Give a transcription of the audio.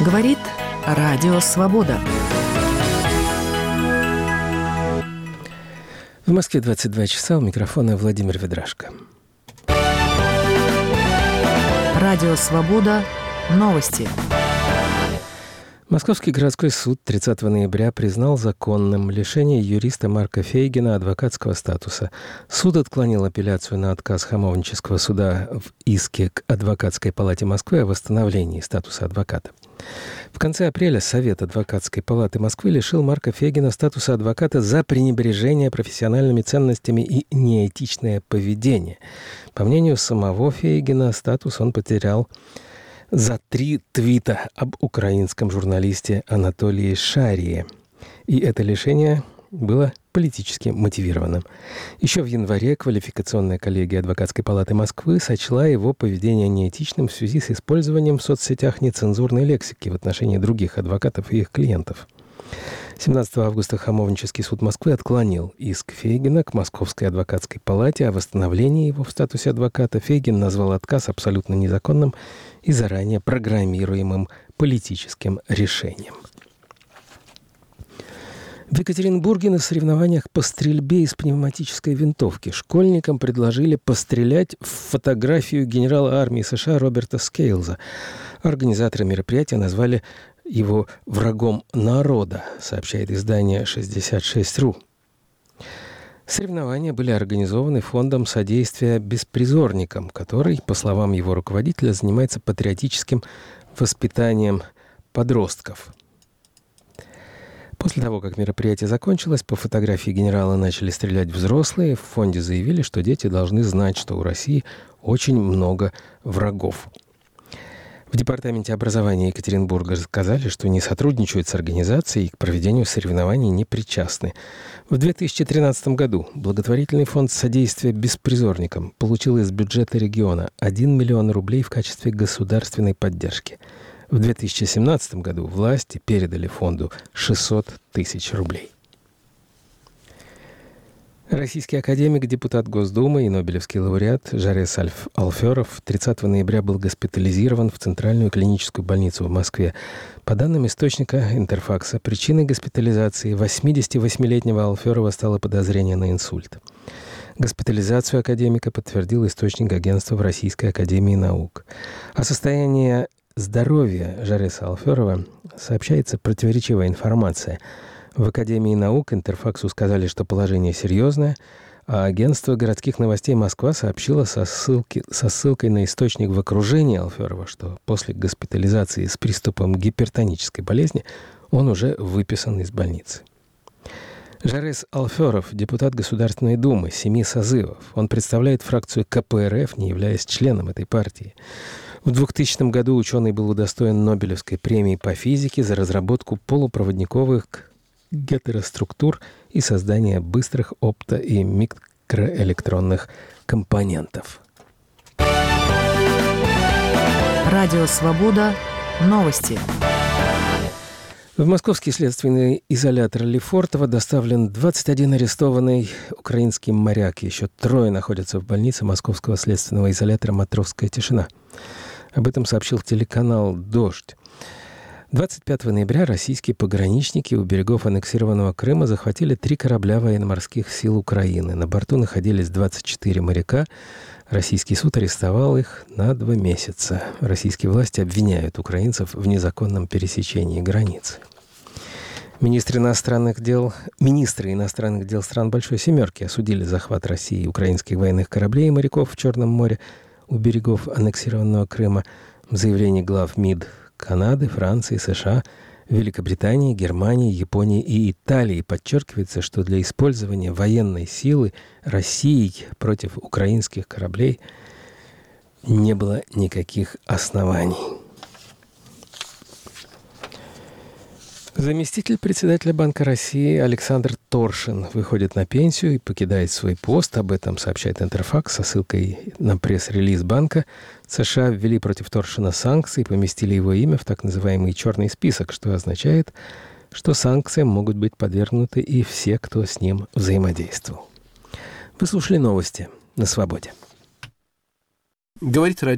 Говорит Радио Свобода. В Москве 22 часа, у микрофона Владимир Ведрашко. Радио Свобода. Новости. Московский городской суд 30 ноября признал законным лишение юриста Марка Фейгина адвокатского статуса. Суд отклонил апелляцию на отказ Хамовнического суда в иске к Адвокатской палате Москвы о восстановлении статуса адвоката. В конце апреля Совет Адвокатской палаты Москвы лишил Марка Фейгина статуса адвоката за пренебрежение профессиональными ценностями и неэтичное поведение. По мнению самого Фейгина, статус он потерял за 3 твита об украинском журналисте Анатолии Шарии. И это лишение было политически мотивированным. Еще в январе квалификационная коллегия Адвокатской палаты Москвы сочла его поведение неэтичным в связи с использованием в соцсетях нецензурной лексики в отношении других адвокатов и их клиентов. 17 августа Хамовнический суд Москвы отклонил иск Фейгина к Московской адвокатской палате о восстановлении его в статусе адвоката. Фейгин назвал отказ абсолютно незаконным и заранее программируемым политическим решением. В Екатеринбурге на соревнованиях по стрельбе из пневматической винтовки школьникам предложили пострелять в фотографию генерала армии США Роберта Скейлза. Организаторы мероприятия назвали его врагом народа, сообщает издание 66.ru. Соревнования были организованы Фондом содействия беспризорникам, который, по словам его руководителя, занимается патриотическим воспитанием подростков. После того, как мероприятие закончилось, по фотографии генерала начали стрелять взрослые. В фонде заявили, что дети должны знать, что у России очень много врагов. В Департаменте образования Екатеринбурга сказали, что не сотрудничают с организацией и к проведению соревнований не причастны. В 2013 году благотворительный фонд содействия беспризорникам получил из бюджета региона 1 миллион рублей в качестве государственной поддержки. В 2017 году власти передали фонду 600 тысяч рублей. Российский академик, депутат Госдумы и нобелевский лауреат Жарес Алферов 30 ноября был госпитализирован в Центральную клиническую больницу в Москве. По данным источника Интерфакса, причиной госпитализации 88-летнего Алферова стало подозрение на инсульт. Госпитализацию академика подтвердил источник агентства в Российской академии наук. О состоянии здоровья Жареса Алферова сообщается противоречивая информация. В Академии наук Интерфаксу сказали, что положение серьезное, а агентство городских новостей «Москва» сообщило со ссылкой на источник в окружении Алферова, что после госпитализации с приступом гипертонической болезни он уже выписан из больницы. Жарес Алферов – депутат Государственной Думы 7 созывов. Он представляет фракцию КПРФ, не являясь членом этой партии. В 2000 году ученый был удостоен Нобелевской премии по физике за разработку полупроводниковых гетероструктур и создание быстрых опто- и микроэлектронных компонентов. Радио Свобода. Новости. В московский следственный изолятор Лефортово доставлен 21 арестованный украинский моряк. Еще 3 находятся в больнице московского следственного изолятора «Матросская тишина». Об этом сообщил телеканал «Дождь». 25 ноября российские пограничники у берегов аннексированного Крыма захватили 3 корабля военно-морских сил Украины. На борту находились 24 моряка. Российский суд арестовал их на 2 месяца. Российские власти обвиняют украинцев в незаконном пересечении границы. Министры иностранных дел стран Большой Семерки осудили захват России украинских военных кораблей и моряков в Черном море у берегов аннексированного Крыма. В заявлении глав МИД Канады, Франции, США, Великобритании, Германии, Японии и Италии подчеркивается, что для использования военной силы России против украинских кораблей не было никаких оснований. Заместитель председателя Банка России Александр Торшин выходит на пенсию и покидает свой пост. Об этом сообщает Интерфакс со ссылкой на пресс-релиз банка. США ввели против Торшина санкции и поместили его имя в так называемый черный список, что означает, что санкциям могут быть подвергнуты и все, кто с ним взаимодействовал. Вы слушали новости на Свободе. Говорит